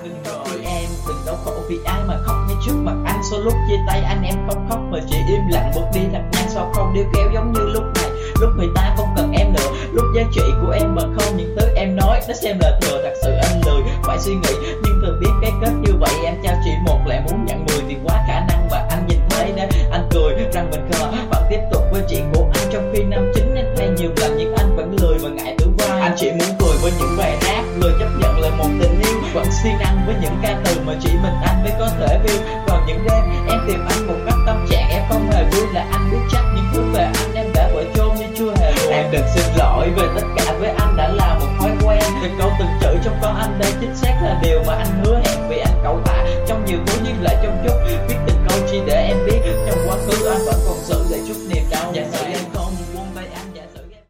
Đừng rồi em đừng đau khổ vì ai mà khóc ngay trước mặt anh. Sau lúc chia tay anh em không khóc mà chỉ im lặng bước đi thật nhanh. Sao không điêu kéo giống như lúc này, lúc người ta không cần em nữa, lúc giá trị của em mà không những thứ em nói nó xem là thừa. Thật sự anh lười phải suy nghĩ, nhưng từ biết cái kết như vậy em trao chỉ một lại muốn nhận 10 thì quá khả năng mà anh nhìn thấy đó. Anh cười rằng mình khờ vẫn tiếp tục với chuyện của anh, trong khi năm chính em thay nhiều lần nhưng anh vẫn lười và ngại thử vai. Anh chỉ muốn cười với những bài hát, lười chấp nhận là một tình yêu, vẫn siêng năng với những ca từ mà chỉ mình anh